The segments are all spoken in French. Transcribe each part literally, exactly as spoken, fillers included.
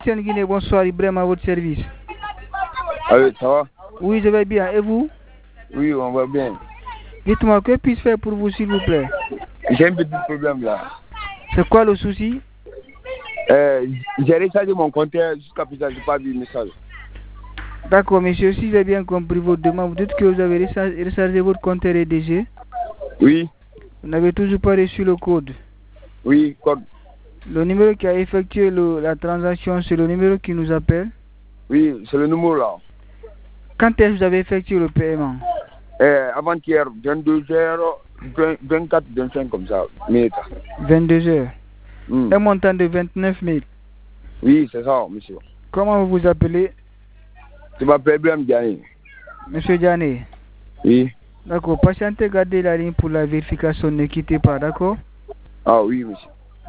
M. Guinée, bonsoir, Ibrahim à votre service. Ah oui, ça va? Oui, je vais bien. Et vous? Oui, on va bien. Dites-moi, que puis-je faire pour vous, s'il vous plaît? J'ai un petit problème là. C'est quoi le souci? Euh, j'ai rechargé mon compteur jusqu'à présent, je n'ai pas vu le message. D'accord, monsieur, si j'ai bien compris votre demande, vous dites que vous avez rechargé votre compteur R D G? Oui. Vous n'avez toujours pas reçu le code? Oui, code. Le numéro qui a effectué le, la transaction, c'est le numéro qui nous appelle? Oui, c'est le numéro là. Quand est-ce que vous avez effectué le paiement? Euh, avant-hier, vingt-deux heures, vingt-quatre, vingt-cinq comme ça, minutes. vingt-deux heures. Mm. Un montant de vingt-neuf mille. Oui, c'est ça, monsieur. Comment vous vous appelez? Tu m'appelles Ibrahim Diané. Monsieur Diané. Oui. D'accord, patientez, gardez la ligne pour la vérification, ne quittez pas, d'accord? Ah oui, monsieur.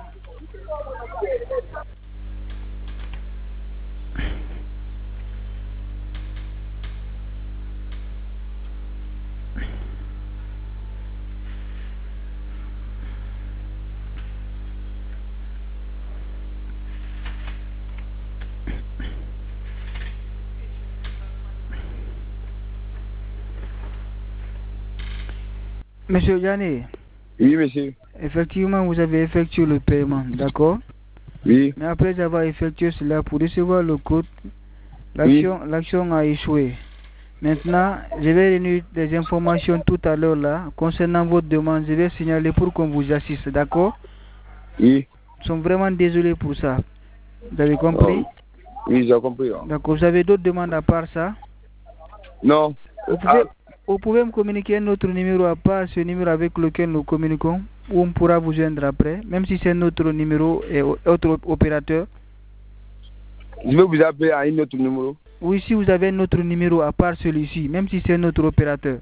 Monsieur Diané. Oui, monsieur. Effectivement, vous avez effectué le paiement, d'accord? Oui. Mais après avoir effectué cela, pour recevoir le code, l'action oui. l'action a échoué. Maintenant, je vais réunir des informations tout à l'heure là, concernant votre demande, je vais signaler pour qu'on vous assiste, d'accord? Oui. Nous sommes vraiment désolés pour ça. Vous avez compris? Oh. Oui, j'ai compris. Oh. D'accord, vous avez d'autres demandes à part ça? Non. Vous pouvez, ah. vous pouvez me communiquer un autre numéro à part ce numéro avec lequel nous communiquons, où on pourra vous joindre après, même si c'est notre numéro et autre opérateur. Je vais vous appeler à un autre numéro. Oui, si vous avez un autre numéro à part celui-ci, même si c'est notre opérateur.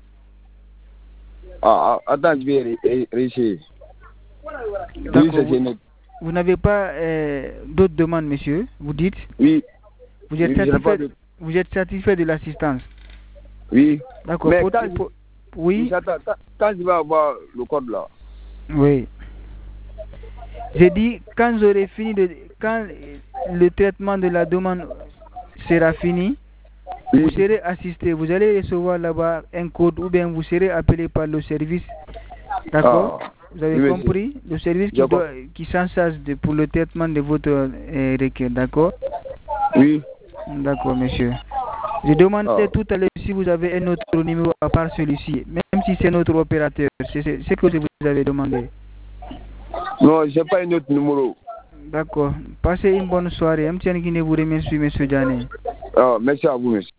Ah, ah, attends, je vais réessayer. D'accord. Vous, vous n'avez pas euh, d'autres demandes, monsieur? Vous dites? Oui. Vous êtes, oui, satisfait, de... vous êtes satisfait de l'assistance? Oui. D'accord. Mais pour, quand, pour, oui. Quand, quand je vais avoir le code là? Oui. J'ai dit, quand j'aurai fini de... Quand le traitement de la demande sera fini, oui. Vous serez assisté. Vous allez recevoir là-bas un code ou bien vous serez appelé par le service. D'accord? Ah. Vous avez oui, compris? Le service qui, doit, qui s'en charge de, pour le traitement de votre euh, requête. D'accord? Oui. D'accord, monsieur. Je demandais ah. tout à l'heure si vous avez un autre numéro à part celui-ci, même si c'est notre opérateur. C'est ce que vous avez demandé. Non, je n'ai pas un autre numéro. D'accord. Passez une bonne soirée. M. Guinée vous remercie, monsieur Diané. Ah, merci à vous, monsieur.